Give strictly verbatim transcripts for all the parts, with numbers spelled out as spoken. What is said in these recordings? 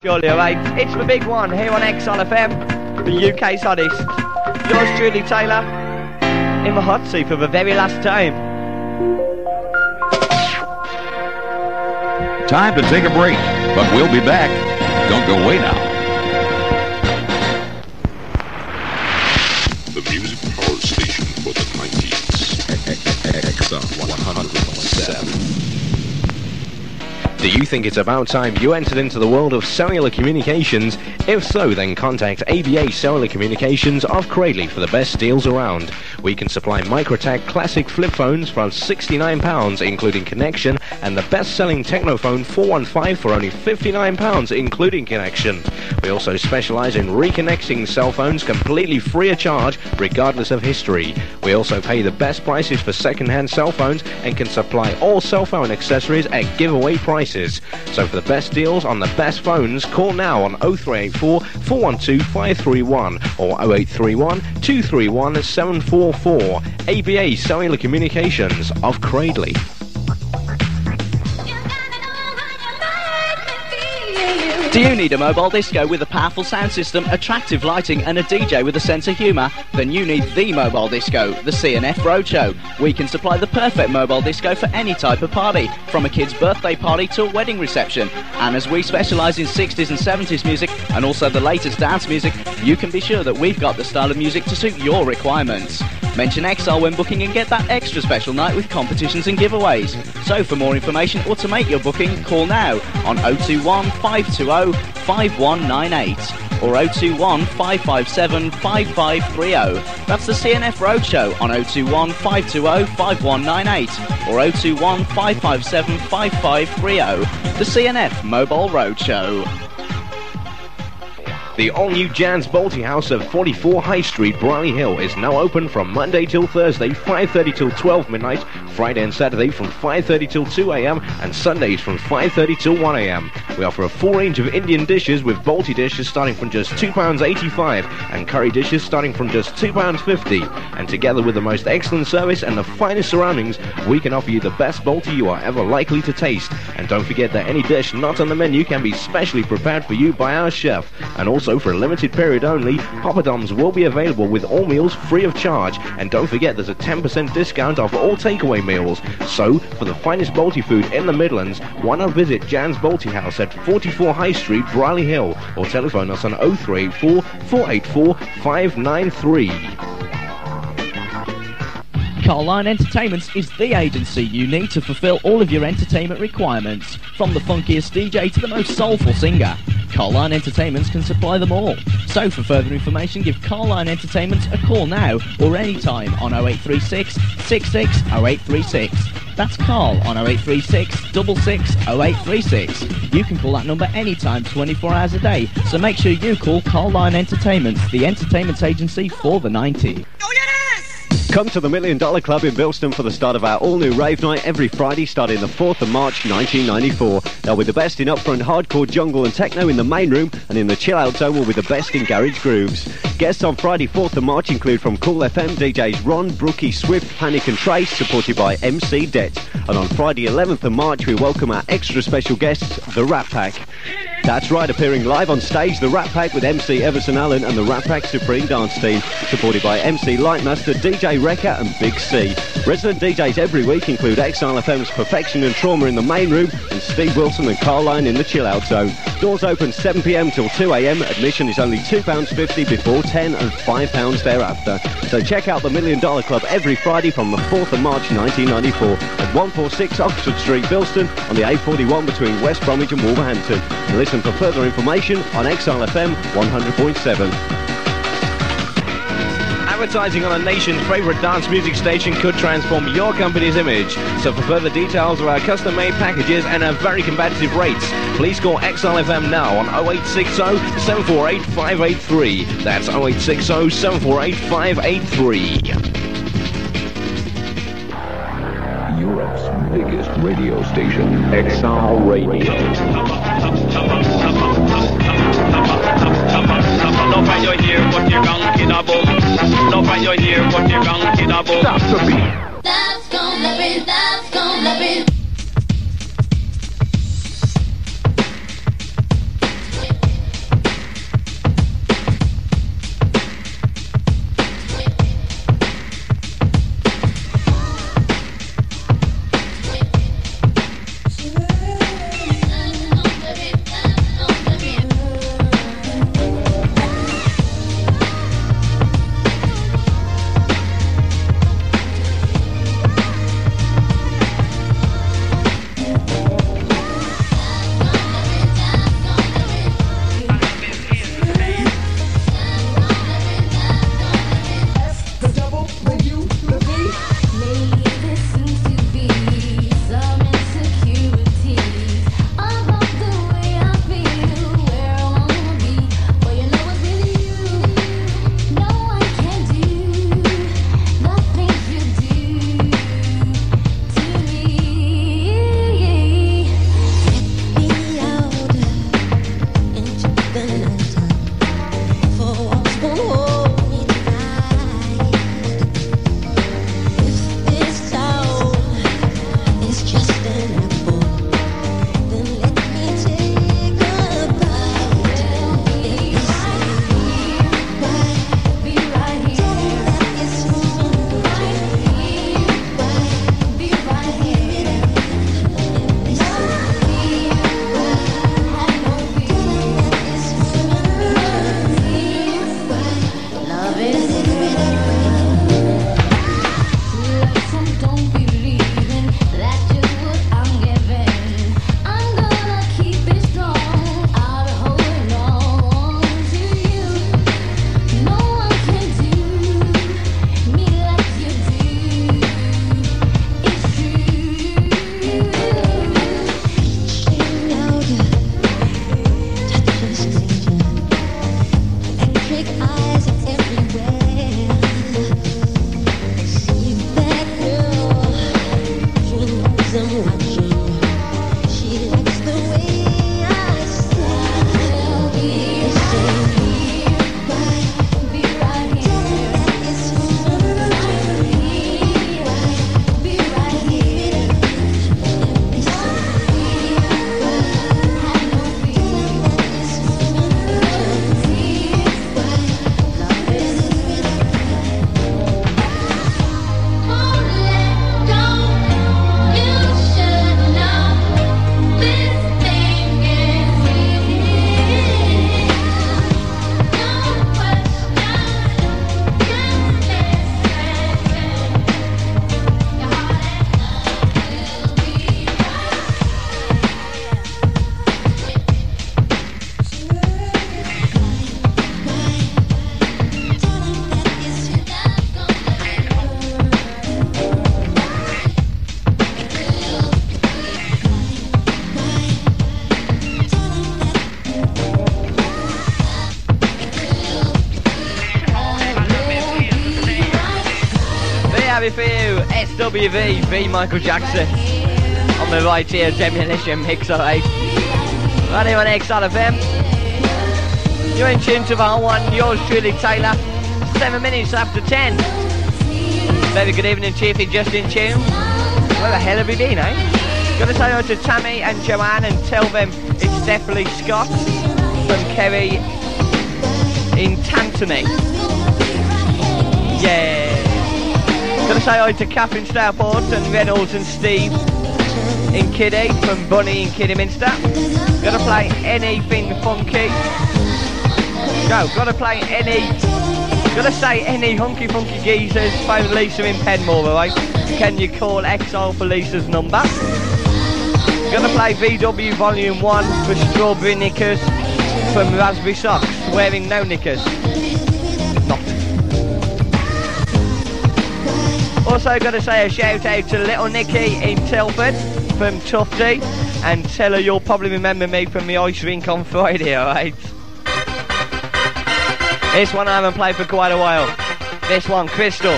Julio, eh? It's the big one here on X L F M, the U K's hottest. Yours truly, Taylor, in the hot seat for the very last time. Time to take a break, but we'll be back. Don't go away now. The music power station for the nineties. X R one hundred point seven. Do you think it's about time you entered into the world of cellular communications? If so, then contact A B A Cellular Communications of Cradley for the best deals around. We can supply Microtech classic flip phones for sixty-nine pounds, including connection, and the best-selling Technophone four one five for only fifty-nine pounds, including connection. We also specialize in reconnecting cell phones completely free of charge, regardless of history. We also pay the best prices for second-hand cell phones and can supply all cell phone accessories at giveaway prices. So for the best deals on the best phones, call now on oh three eight four, four one two, five three one or oh eight three one, two three one, seven four four. A B A Cellular Communications of Cradley. Do you need a mobile disco with a powerful sound system, attractive lighting and a D J with a sense of humour? Then you need the mobile disco, the C N F Roadshow. We can supply the perfect mobile disco for any type of party, from a kid's birthday party to a wedding reception. And as we specialise in sixties and seventies music and also the latest dance music, you can be sure that we've got the style of music to suit your requirements. Mention X R when booking and get that extra special night with competitions and giveaways. So for more information or to make your booking, call now on oh two one, five two oh, five one nine eight or oh two one, five five seven, five five three oh. That's the C N F Roadshow on oh two one, five two oh, five one nine eight or oh two one, five five seven, five five three oh. The C N F Mobile Roadshow. The all-new Jan's Balti House at forty-four High Street, Brierley Hill is now open from Monday till Thursday, five thirty till twelve midnight, Friday and Saturday from five thirty till two a.m. and Sundays from five thirty till one a.m. We offer a full range of Indian dishes with Balti dishes starting from just two pounds eighty-five and curry dishes starting from just two pounds fifty. And together with the most excellent service and the finest surroundings, we can offer you the best Balti you are ever likely to taste. And don't forget that any dish not on the menu can be specially prepared for you by our chef. And also for a limited period only, Poppadoms will be available with all meals free of charge. And don't forget there's a ten percent discount off all takeaway meals. So, for the finest Balti food in the Midlands, why not visit Jan's Balti House at forty-four High Street, Brierley Hill, or telephone us on oh three eight four, four eight four, five nine three. Carline Entertainments is the agency you need to fulfill all of your entertainment requirements. From the funkiest D J to the most soulful singer, Carline Entertainments can supply them all. So for further information, give Carline Entertainments a call now or anytime on oh eight three six, six six oh eight three six. That's Carl on oh eight three six, six six oh eight three six. You can call that number anytime, twenty-four hours a day. So make sure you call Carline Entertainments, the entertainment agency for the nineties. Oh, yes! Come to the Million Dollar Club in Bilston for the start of our all-new rave night every Friday starting the fourth of March nineteen ninety-four. They'll be the best in upfront hardcore jungle and techno in the main room, and in the chill-out zone will be the best in garage grooves. Guests on Friday fourth of March include from Cool F M D Js Ron, Brookie, Swift, Panic and Trace, supported by M C Det. And on Friday eleventh of March we welcome our extra special guests, the Rat Pack. That's right, appearing live on stage, the Rat Pack with M C Everson Allen and the Rat Pack Supreme Dance Team, supported by M C Lightmaster, D J Rekka and Big C. Resident D Js every week include X R F M's Perfection and Trauma in the main room and Steve Wilson and Carline in the chill-out zone. Doors open seven p.m. till two a.m. Admission is only two pounds fifty before ten and five pounds thereafter. So check out the Million Dollar Club every Friday from the fourth of March nineteen ninety-four at one forty-six Oxford Street, Bilston on the A forty-one between West Bromwich and Wolverhampton. And listen for further information on X R F M one hundred point seven. Advertising on a nation's favourite dance music station could transform your company's image. So for further details of our custom-made packages and our very competitive rates, please call X L F M now on oh eight six oh, seven four eight, five eight three. That's oh eight six oh, seven four eight, five eight three. Europe's biggest radio station, X R Radio. Love when you hear what you're gonna get a boom. Love when you hear what you're gonna get a boom. Stop the beat. That's gonna be, that's gonna be. Harry for you, S W V, V Michael Jackson. On the right here, Demolition Mix alright. Running on X R F M. You're in tune to Val one, yours truly Taylor. Seven minutes after ten. Very good evening to you if you're just in tune. Where the hell have you been, eh? Gotta say hello to Tammy and Joanne and tell them it's definitely Scott from Kerry in Tantony. Yeah. Gotta say hi to Kath in Stourport and Reynolds and Steve in Kiddie from Bunny in Kidderminster. Gotta play anything funky. Go, gotta play any, gotta say any hunky funky geezers. Phone Lisa in Penmore, alright? Can you call X R for Lisa's number? Gonna play V W Volume one for Strawberry Knickers from Raspberry Socks, wearing no knickers. Not. Also gotta say a shout out to Little Nicky in Telford from Tufty, and tell her you'll probably remember me from the ice rink on Friday, alright? This one I haven't played for quite a while. This one, Crystal.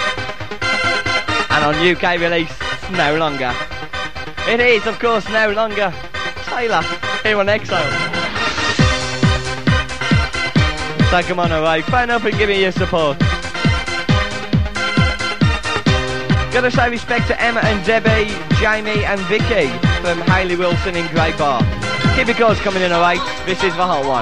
And on U K release, No Longer. It is, of course, No Longer Taylor, here on Exile. So come on, alright, phone up and give me your support. Gotta say respect to Emma and Debbie, Jamie and Vicky from Hayley Wilson in Great Bar. Keep it goes coming in, alright. This is the Hot One.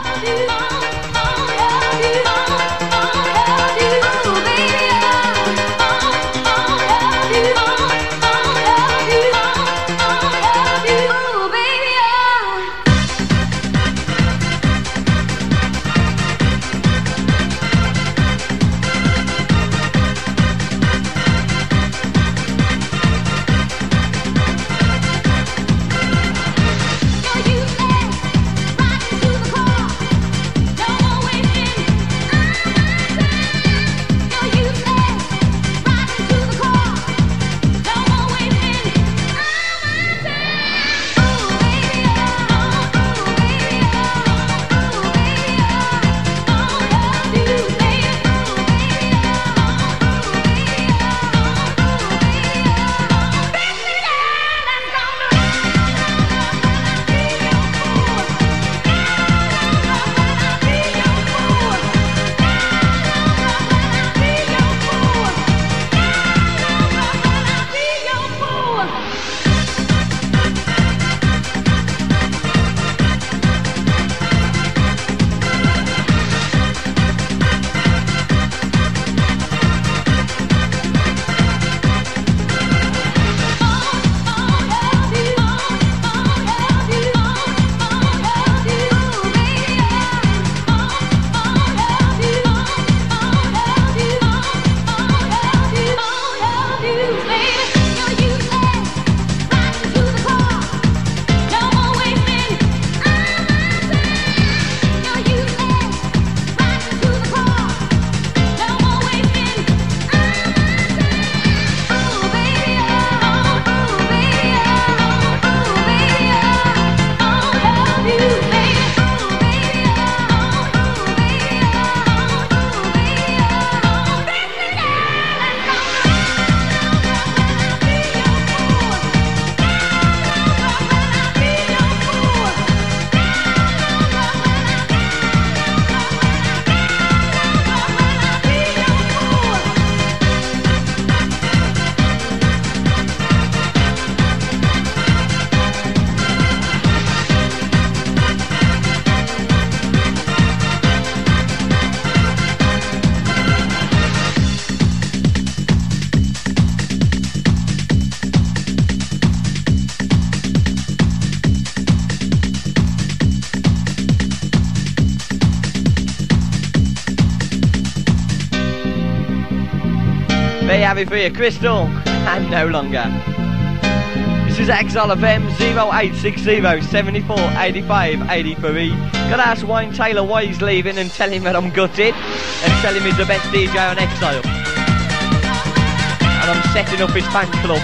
happy for you, Crystal, and no longer. This is Exile F M zero eight six zero seven four eight five eight three. Gotta ask Wayne Taylor why he's leaving and tell him that I'm gutted and tell him he's the best D J on Exile. And I'm setting up his fan club.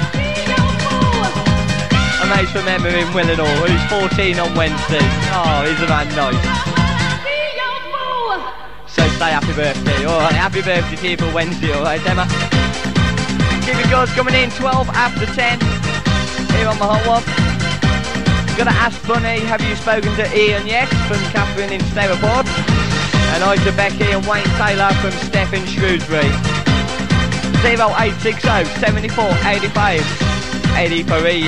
I made to remember him well and all. He's fourteen on Wednesday. Oh, he's a man nice. So say happy birthday. Alright, happy birthday to you for Wednesday, alright, Emma? Keep it goes coming in twelve after ten. Here on the hot one. Gonna ask Bunny, have you spoken to Ian yet? From Catherine in Stourport. And I to Becky and Wayne Taylor from Steph in Shrewsbury. zero eight six zero seven four eight five eight three.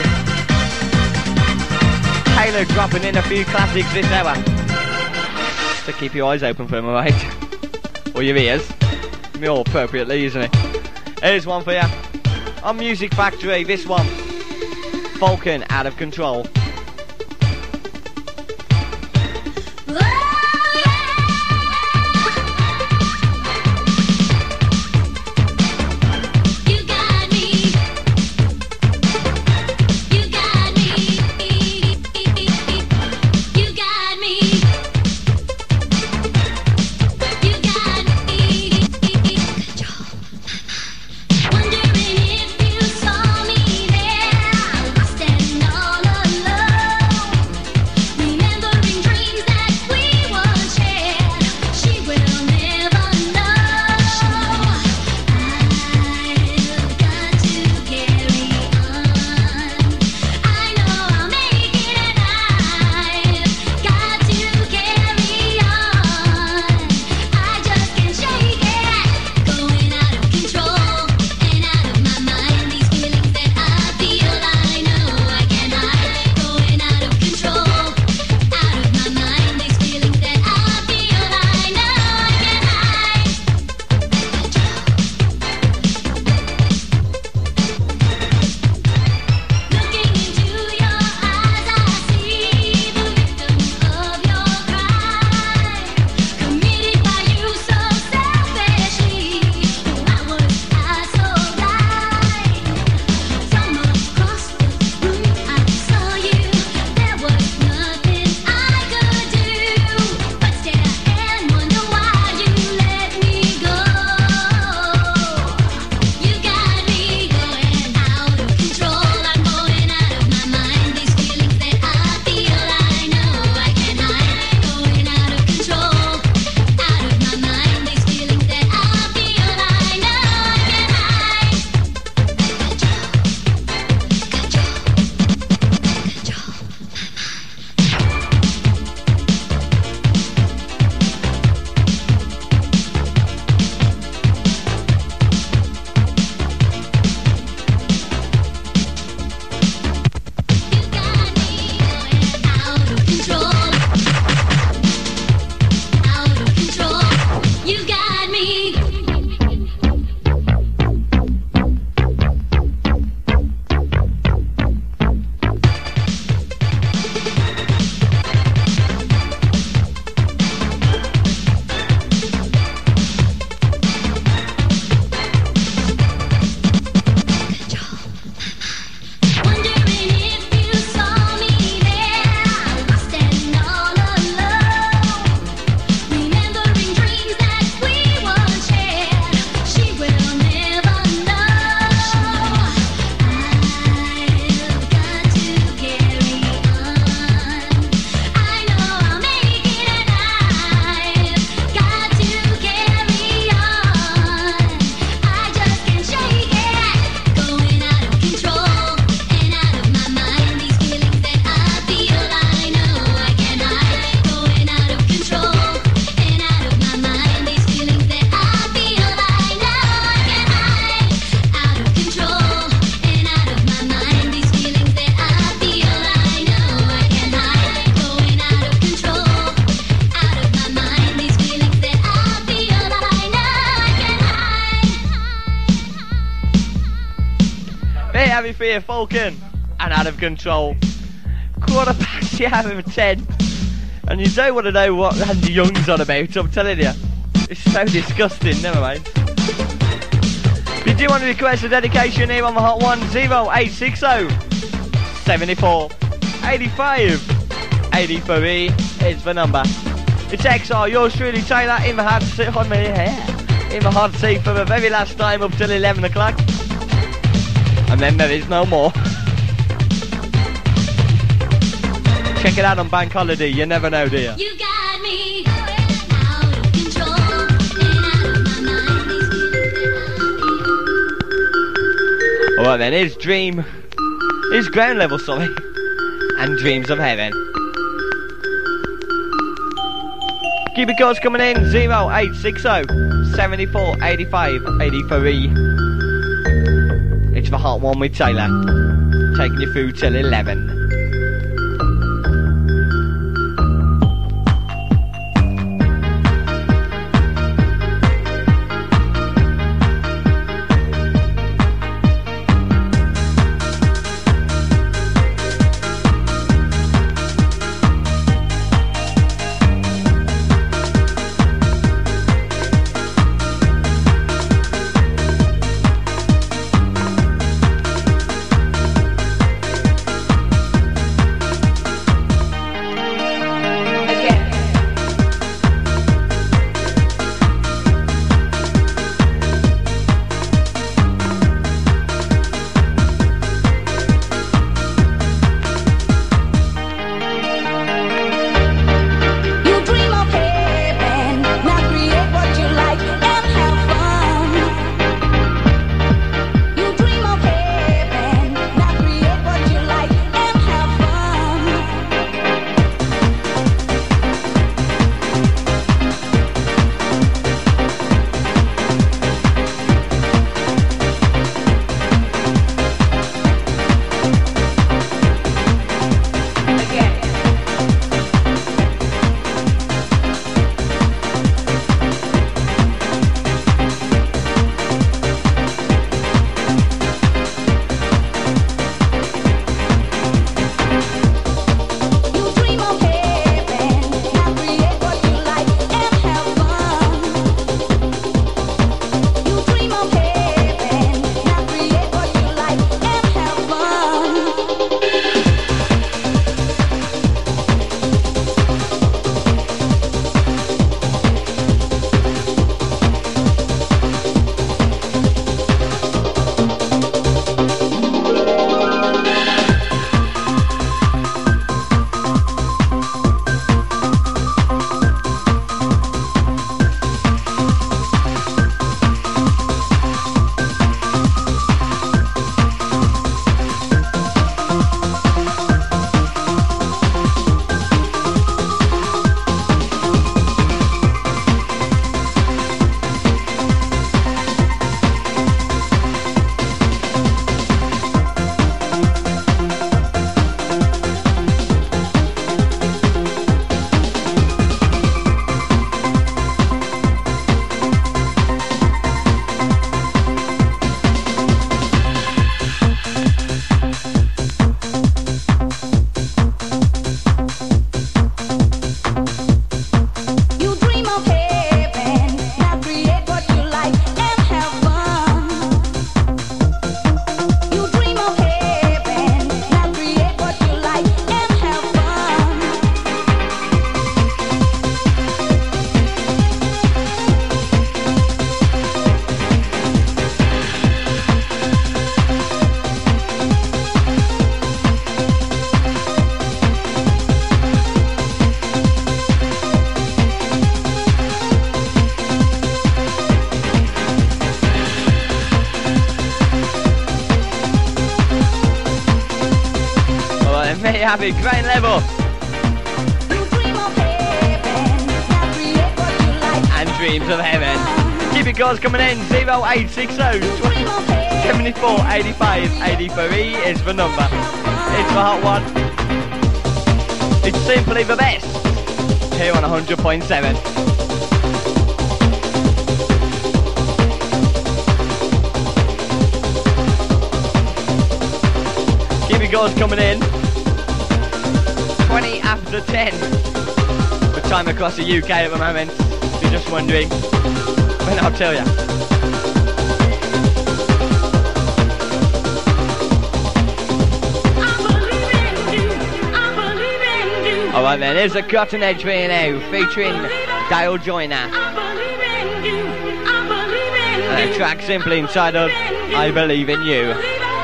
Taylor dropping in a few classics this hour. So keep your eyes open for him, alright? Or your ears. More appropriately, isn't it? Here's one for you. On Music Factory, this one. Vulcan, Out of Control. Heavy Fear, Falcon, and Out of Control. Quarter past the hour of ten. And you don't want to know what Randy Young's on about, I'm telling you. It's so disgusting, never mind. If you do want to request a dedication here on the hot one, zero eight six zero, seventy-four, eighty-five, eighty-three is the number. It's X R, yours truly Taylor, in the hot seat, on my hair, in the hot seat for the very last time up till eleven o'clock. And then there is no more. Check it out on Bank Holiday, you never know, do you? You got me going out of control, and out of my mind. Alright then, here's Dream. Here's Ground Level, sorry. And Dreams of Heaven. Keep your calls coming in, zero eight six zero, seventy-four, eighty-five, eighty-three. It's the hot one with Taylor. Taking you through till eleven. Happy Ground Level and Dreams of Heaven. Keep your calls coming in, zero eight six zero, seventy-four, eighty-five, eighty-three is the number. It's the hot one. It's simply the best here on one hundred point seven. Keep your calls coming in. twenty after ten. The time across the U K at the moment. If you're just wondering, then I'll tell you. Alright then, here's a Cotton Edge for you now, featuring Dale Joyner. And a track simply entitled I Believe in You.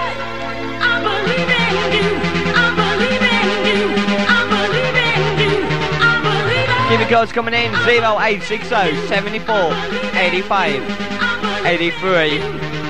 Keep the codes coming in, zero eight six zero, seventy-four, eighty-five, eighty-three.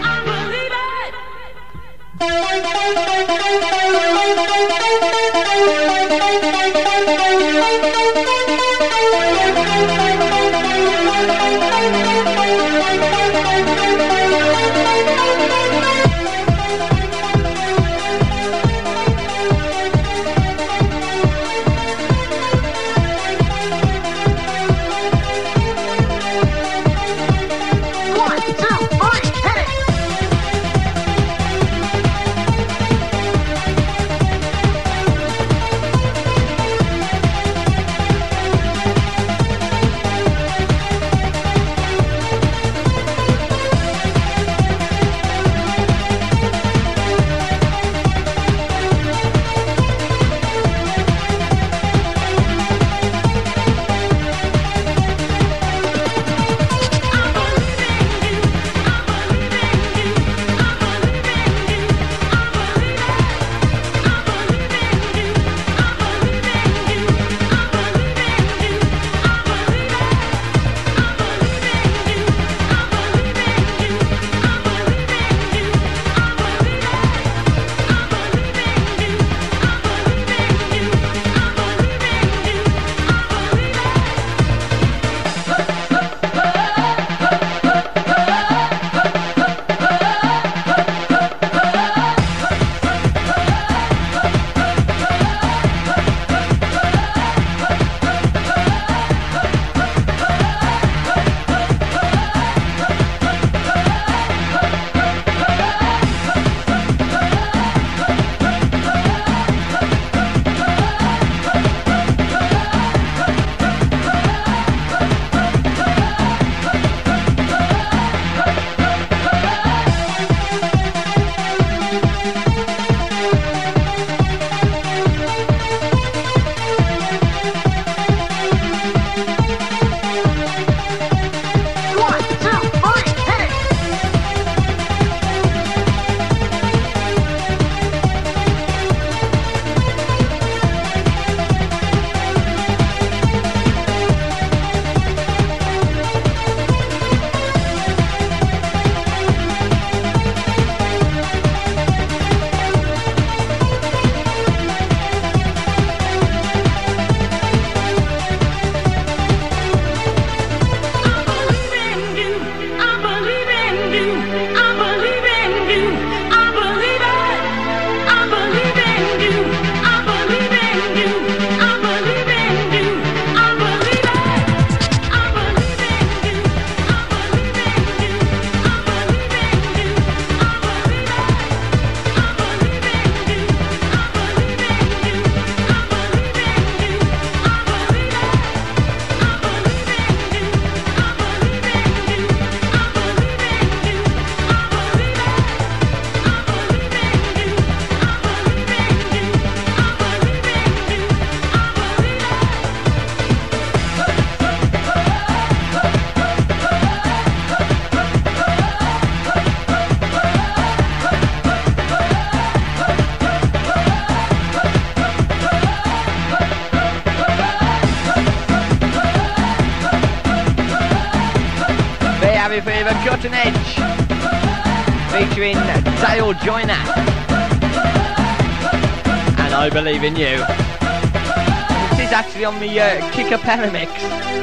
Happy for the Cutting Edge, featuring Dale Joyner, and I Believe in You. This is actually on the uh, Kick a Pera mix.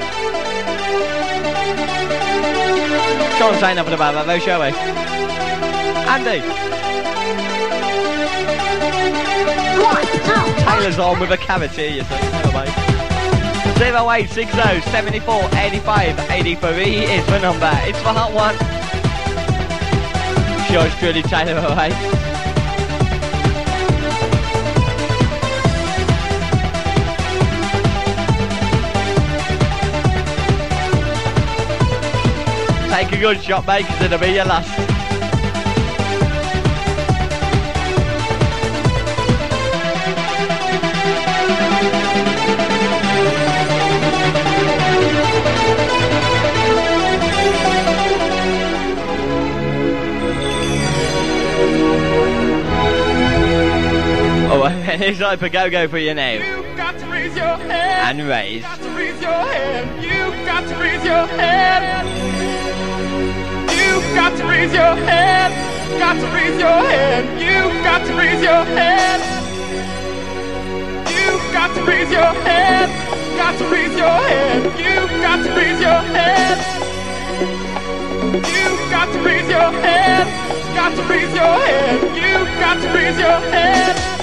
Sean say nothing about that though, shall we? Andy. Taylor's on with a cavity, you see. Hello, mate. zero eight six zero, seventy-four, eighty-five, eighty-three is the number. It's the hot one. Sure, it's truly Taylor away. Take a good shot, mate, because it'll be your last. And here's Hyper Go-Go for you now. You've got to raise your hand. And raise. Got to raise your hand. You've got to raise your hand. You've got to raise your hand. Got to raise your hand. You've got to raise your hand. You've got to raise your hand. Got to raise your hand. You've got to raise your hand. You've got to raise your hand. Got to raise your hand. You've got to raise your hand.